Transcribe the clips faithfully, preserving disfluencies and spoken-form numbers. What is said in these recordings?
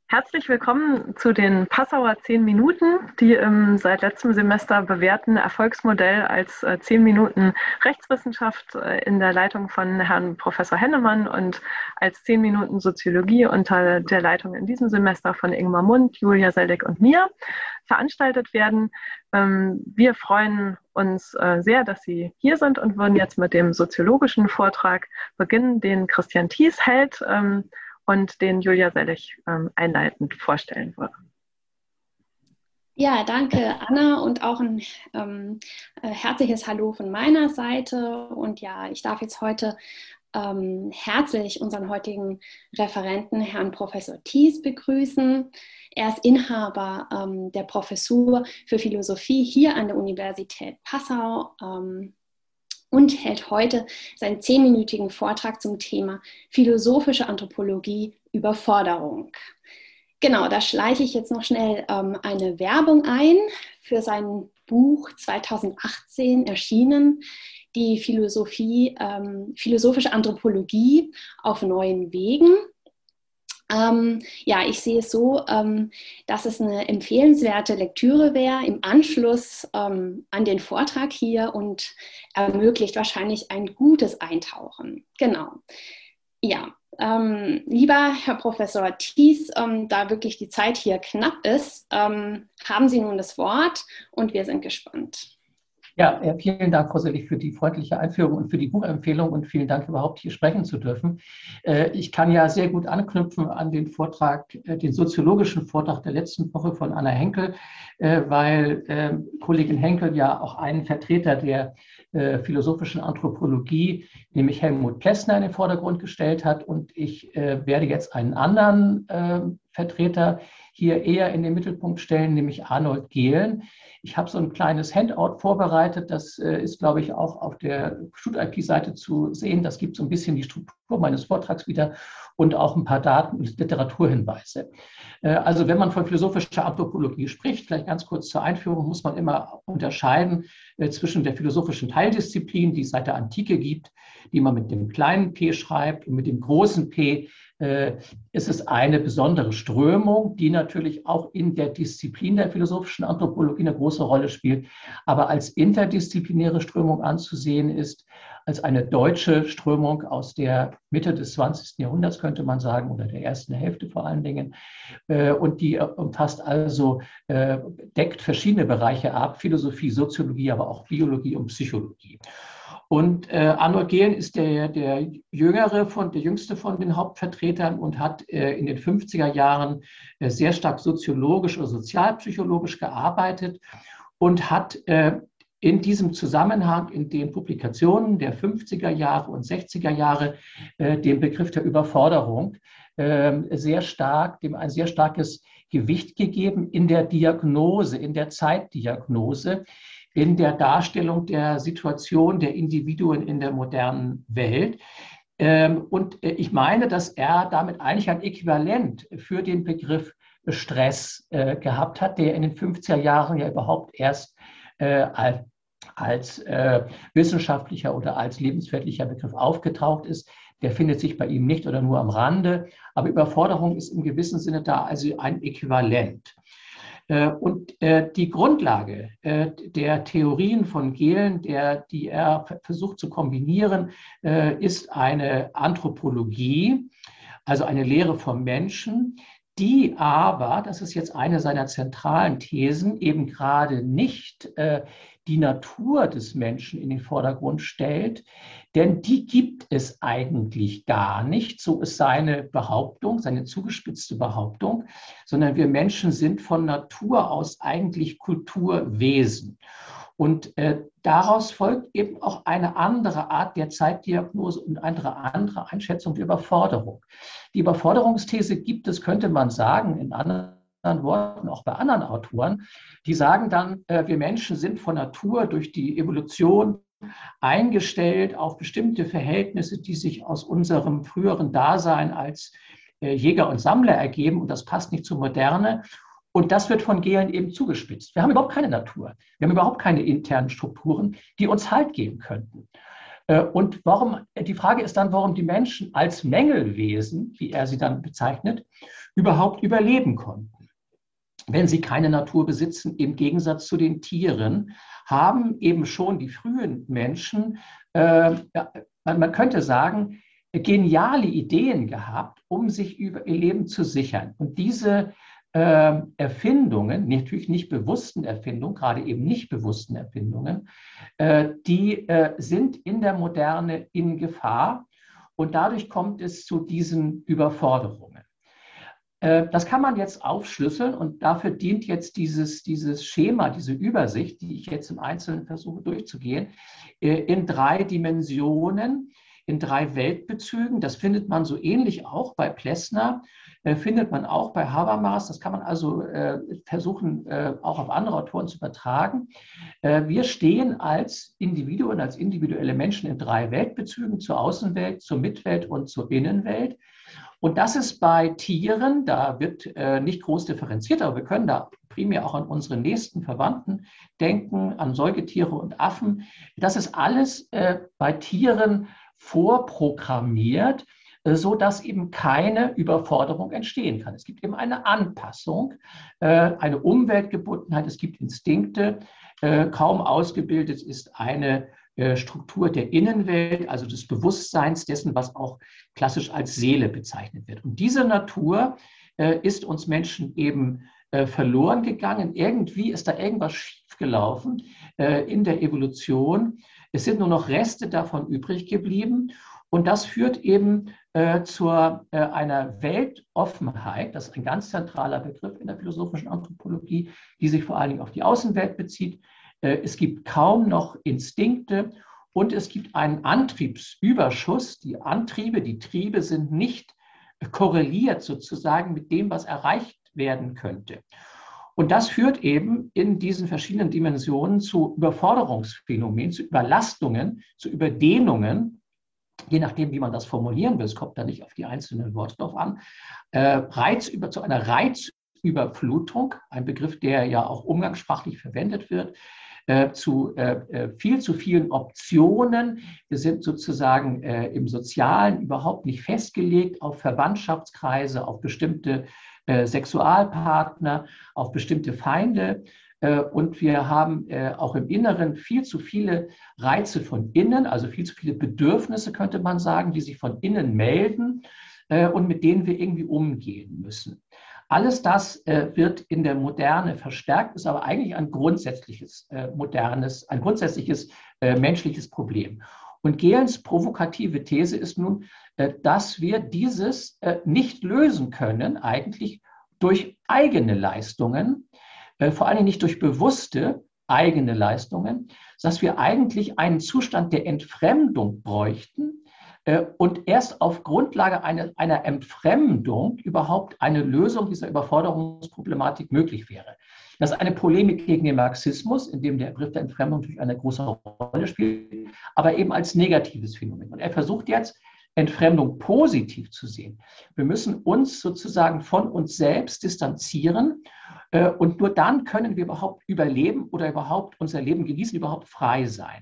Herzlich willkommen zu den Passauer zehn Minuten, die im seit letztem Semester bewährten Erfolgsmodell als äh, zehn Minuten Rechtswissenschaft äh, in der Leitung von Herrn Professor Hennemann und als zehn Minuten Soziologie unter der Leitung in diesem Semester von Ingmar Mund, Julia Sellig und mir veranstaltet werden. Ähm, wir freuen uns äh, sehr, dass Sie hier sind und würden jetzt mit dem soziologischen Vortrag beginnen, den Christian Thies hält. Ähm, und den Julia Sellig ähm, einleitend vorstellen würde. Ja, danke Anna und auch ein ähm, äh, herzliches Hallo von meiner Seite. Und ja, ich darf jetzt heute ähm, herzlich unseren heutigen Referenten, Herrn Professor Thies, begrüßen. Er ist Inhaber ähm, der Professur für Philosophie hier an der Universität Passau ähm, und hält heute seinen zehnminütigen Vortrag zum Thema philosophische Anthropologie, Überforderung. Genau, da schleiche ich jetzt noch schnell ähm, eine Werbung ein für sein Buch zweitausendachtzehn erschienen, die Philosophie, ähm, philosophische Anthropologie auf neuen Wegen. Ähm, ja, ich sehe es so, ähm, dass es eine empfehlenswerte Lektüre wäre im Anschluss ähm, an den Vortrag hier und ermöglicht wahrscheinlich ein gutes Eintauchen. Genau. Ja, ähm, lieber Herr Professor Thies, ähm, da wirklich die Zeit hier knapp ist, ähm, haben Sie nun das Wort und wir sind gespannt. Ja, vielen Dank, Frau Sellig, für die freundliche Einführung und für die Buchempfehlung und vielen Dank, überhaupt hier sprechen zu dürfen. Ich kann ja sehr gut anknüpfen an den Vortrag, den soziologischen Vortrag der letzten Woche von Anna Henkel, weil Kollegin Henkel ja auch einen Vertreter der philosophischen Anthropologie, nämlich Helmut Plessner, in den Vordergrund gestellt hat. Und ich werde jetzt einen anderen Vertreter hier eher in den Mittelpunkt stellen, nämlich Arnold Gehlen. Ich habe so ein kleines Handout vorbereitet, das äh, ist, glaube ich, auch auf der StudIP P-Seite zu sehen. Das gibt so ein bisschen die Struktur meines Vortrags wieder und auch ein paar Daten und Literaturhinweise. Äh, also wenn man von philosophischer Anthropologie spricht, vielleicht ganz kurz zur Einführung, muss man immer unterscheiden äh, zwischen der philosophischen Teildisziplin, die es seit der Antike gibt, die man mit dem kleinen p schreibt, und mit dem großen P äh, ist es eine besondere Strömung, die natürlich auch in der Disziplin der philosophischen Anthropologie eine große Rolle spielt, aber als interdisziplinäre Strömung anzusehen ist, als eine deutsche Strömung aus der Mitte des zwanzigsten Jahrhunderts, könnte man sagen, oder der ersten Hälfte vor allen Dingen. Und die umfasst also, deckt verschiedene Bereiche ab, Philosophie, Soziologie, aber auch Biologie und Psychologie. Und äh, Arnold Gehlen ist der, der jüngere von, der jüngste von den Hauptvertretern und hat äh, in den fünfziger Jahren äh, sehr stark soziologisch oder sozialpsychologisch gearbeitet und hat äh, in diesem Zusammenhang in den Publikationen der fünfziger Jahre und sechziger Jahre äh, den Begriff der Überforderung äh, sehr stark, dem ein sehr starkes Gewicht gegeben in der Diagnose, in der Zeitdiagnose, in der Darstellung der Situation der Individuen in der modernen Welt. Und ich meine, dass er damit eigentlich ein Äquivalent für den Begriff Stress gehabt hat, der in den fünfziger Jahren ja überhaupt erst als wissenschaftlicher oder als lebensweltlicher Begriff aufgetaucht ist. Der findet sich bei ihm nicht oder nur am Rande. Aber Überforderung ist im gewissen Sinne da also ein Äquivalent. Und die Grundlage der Theorien von Gehlen, der, die er versucht zu kombinieren, ist eine Anthropologie, also eine Lehre vom Menschen, die aber, das ist jetzt eine seiner zentralen Thesen, eben gerade nicht die Natur des Menschen in den Vordergrund stellt, denn die gibt es eigentlich gar nicht, so ist seine Behauptung, seine zugespitzte Behauptung, sondern wir Menschen sind von Natur aus eigentlich Kulturwesen. Und äh, daraus folgt eben auch eine andere Art der Zeitdiagnose und eine andere Einschätzung der Überforderung. Die Überforderungsthese gibt es, könnte man sagen, in anderen Worten, auch bei anderen Autoren, die sagen dann, äh, wir Menschen sind von Natur durch die Evolution eingestellt auf bestimmte Verhältnisse, die sich aus unserem früheren Dasein als äh, Jäger und Sammler ergeben, und das passt nicht zur Moderne. Und das wird von Gehlen eben zugespitzt. Wir haben überhaupt keine Natur. Wir haben überhaupt keine internen Strukturen, die uns Halt geben könnten. Und warum, die Frage ist dann, warum die Menschen als Mängelwesen, wie er sie dann bezeichnet, überhaupt überleben konnten. Wenn sie keine Natur besitzen, im Gegensatz zu den Tieren, haben eben schon die frühen Menschen, äh, ja, man, man könnte sagen, geniale Ideen gehabt, um sich über ihr Leben zu sichern. Und diese äh, Erfindungen, natürlich nicht bewussten Erfindungen, gerade eben nicht bewussten Erfindungen, äh, die äh, sind in der Moderne in Gefahr und dadurch kommt es zu diesen Überforderungen. Äh, das kann man jetzt aufschlüsseln und dafür dient jetzt dieses, dieses Schema, diese Übersicht, die ich jetzt im Einzelnen versuche durchzugehen, äh, in drei Dimensionen, in drei Weltbezügen. Das findet man so ähnlich auch bei Plessner, äh, findet man auch bei Habermas. Das kann man also äh, versuchen, äh, auch auf andere Autoren zu übertragen. Äh, wir stehen als Individuen, als individuelle Menschen in drei Weltbezügen, zur Außenwelt, zur Mitwelt und zur Innenwelt. Und das ist bei Tieren, da wird äh, nicht groß differenziert, aber wir können da primär auch an unsere nächsten Verwandten denken, an Säugetiere und Affen. Das ist alles äh, bei Tieren vorprogrammiert, äh, sodass eben keine Überforderung entstehen kann. Es gibt eben eine Anpassung, äh, eine Umweltgebundenheit, es gibt Instinkte, äh, kaum ausgebildet ist eine Struktur der Innenwelt, also des Bewusstseins dessen, was auch klassisch als Seele bezeichnet wird. Und diese Natur äh, ist uns Menschen eben äh, verloren gegangen. Irgendwie ist da irgendwas schiefgelaufen äh, in der Evolution. Es sind nur noch Reste davon übrig geblieben. Und das führt eben äh, zu äh, einer Weltoffenheit, das ist ein ganz zentraler Begriff in der philosophischen Anthropologie, die sich vor allen Dingen auf die Außenwelt bezieht. Es gibt kaum noch Instinkte und es gibt einen Antriebsüberschuss. Die Antriebe, die Triebe sind nicht korreliert sozusagen mit dem, was erreicht werden könnte. Und das führt eben in diesen verschiedenen Dimensionen zu Überforderungsphänomenen, zu Überlastungen, zu Überdehnungen, je nachdem, wie man das formulieren will. Es kommt da nicht auf die einzelnen Worte drauf an. Reiz über, zu einer Reizüberflutung, ein Begriff, der ja auch umgangssprachlich verwendet wird, Äh, zu äh, viel zu vielen Optionen. Wir sind sozusagen äh, im Sozialen überhaupt nicht festgelegt auf Verwandtschaftskreise, auf bestimmte äh, Sexualpartner, auf bestimmte Feinde. Äh, und wir haben äh, auch im Inneren viel zu viele Reize von innen, also viel zu viele Bedürfnisse, könnte man sagen, die sich von innen melden äh, und mit denen wir irgendwie umgehen müssen. Alles das äh, wird in der Moderne verstärkt, ist aber eigentlich ein grundsätzliches äh, modernes, ein grundsätzliches äh, menschliches Problem. Und Gehlens provokative These ist nun, äh, dass wir dieses äh, nicht lösen können, eigentlich durch eigene Leistungen, äh, vor allem nicht durch bewusste eigene Leistungen, dass wir eigentlich einen Zustand der Entfremdung bräuchten, und erst auf Grundlage einer, einer Entfremdung überhaupt eine Lösung dieser Überforderungsproblematik möglich wäre. Das ist eine Polemik gegen den Marxismus, in dem der Begriff der Entfremdung natürlich eine große Rolle spielt, aber eben als negatives Phänomen. Und er versucht jetzt, Entfremdung positiv zu sehen. Wir müssen uns sozusagen von uns selbst distanzieren und nur dann können wir überhaupt überleben oder überhaupt unser Leben genießen, überhaupt frei sein.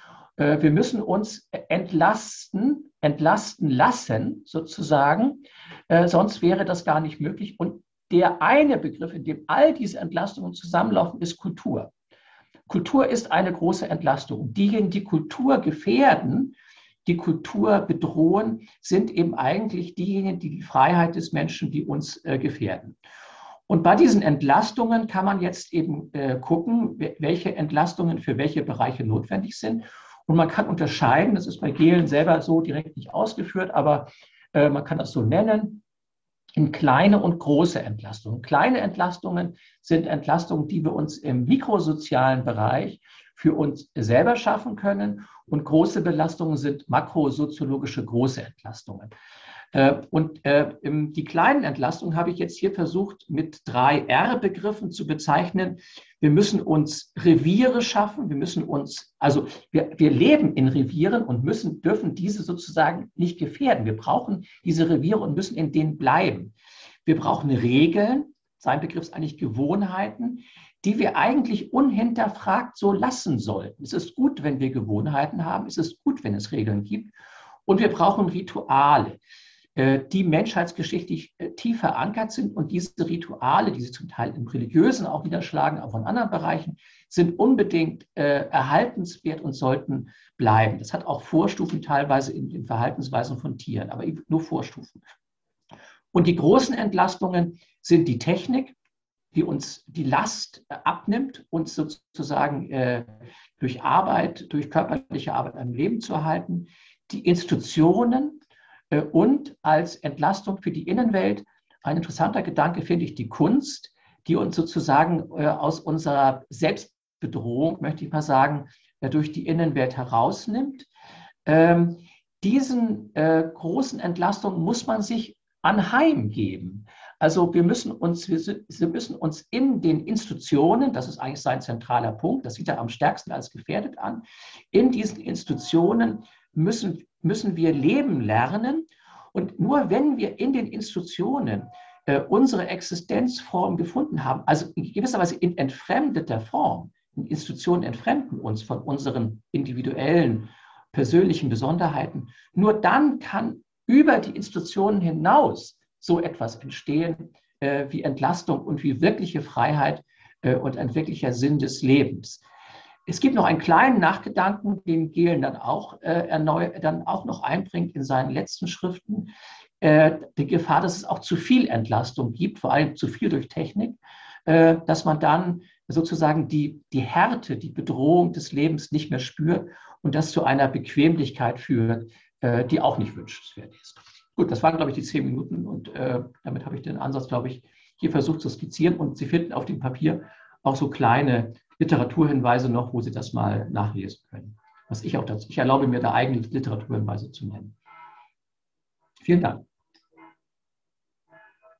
Wir müssen uns entlasten, entlasten lassen, sozusagen, äh, sonst wäre das gar nicht möglich. Und der eine Begriff, in dem all diese Entlastungen zusammenlaufen, ist Kultur. Kultur ist eine große Entlastung. Diejenigen, die Kultur gefährden, die Kultur bedrohen, sind eben eigentlich diejenigen, die die Freiheit des Menschen, die uns äh, gefährden. Und bei diesen Entlastungen kann man jetzt eben äh, gucken, welche Entlastungen für welche Bereiche notwendig sind. Und man kann unterscheiden, das ist bei Gehlen selber so direkt nicht ausgeführt, aber äh, man kann das so nennen, in kleine und große Entlastungen. Kleine Entlastungen sind Entlastungen, die wir uns im mikrosozialen Bereich für uns selber schaffen können. Und große Belastungen sind makrosoziologische große Entlastungen. Und die kleinen Entlastungen habe ich jetzt hier versucht, mit drei R-Begriffen zu bezeichnen. Wir müssen uns Reviere schaffen, wir müssen uns, also wir, wir leben in Revieren und müssen, dürfen diese sozusagen nicht gefährden. Wir brauchen diese Reviere und müssen in denen bleiben. Wir brauchen Regeln, sein Begriff ist eigentlich Gewohnheiten, die wir eigentlich unhinterfragt so lassen sollten. Es ist gut, wenn wir Gewohnheiten haben, es ist gut, wenn es Regeln gibt. Und wir brauchen Rituale. die menschheitsgeschichtlich tief verankert sind. Und diese Rituale, die sich zum Teil im Religiösen auch niederschlagen, auch in anderen Bereichen, sind unbedingt äh, erhaltenswert und sollten bleiben. Das hat auch Vorstufen teilweise in den Verhaltensweisen von Tieren, aber nur Vorstufen. Und die großen Entlastungen sind die Technik, die uns die Last abnimmt, uns sozusagen äh, durch Arbeit, durch körperliche Arbeit am Leben zu erhalten, die Institutionen, und als Entlastung für die Innenwelt, ein interessanter Gedanke finde ich, die Kunst, die uns sozusagen aus unserer Selbstbedrohung, möchte ich mal sagen, durch die Innenwelt herausnimmt. Diesen großen Entlastungen muss man sich anheimgeben. Also wir müssen uns, wir müssen uns in den Institutionen, das ist eigentlich sein zentraler Punkt, das sieht er am stärksten als gefährdet an, in diesen Institutionen müssen, müssen wir leben lernen. Und nur wenn wir in den Institutionen äh, unsere Existenzform gefunden haben, also in gewisser Weise in entfremdeter Form, Institutionen entfremden uns von unseren individuellen, persönlichen Besonderheiten, nur dann kann über die Institutionen hinaus so etwas entstehen äh, wie Entlastung und wie wirkliche Freiheit äh, und ein wirklicher Sinn des Lebens. Es gibt noch einen kleinen Nachgedanken, den Gehlen dann auch, äh, erneu, dann auch noch einbringt in seinen letzten Schriften. Äh, die Gefahr, dass es auch zu viel Entlastung gibt, vor allem zu viel durch Technik, äh, dass man dann sozusagen die, die Härte, die Bedrohung des Lebens nicht mehr spürt und das zu einer Bequemlichkeit führt, äh, die auch nicht wünschenswert ist. Gut, das waren, glaube ich, die zehn Minuten und äh, damit habe ich den Ansatz, glaube ich, hier versucht zu skizzieren und Sie finden auf dem Papier auch so kleine Literaturhinweise noch, wo Sie das mal nachlesen können. Was ich auch dazu, ich erlaube mir da eigene Literaturhinweise zu nennen. Vielen Dank.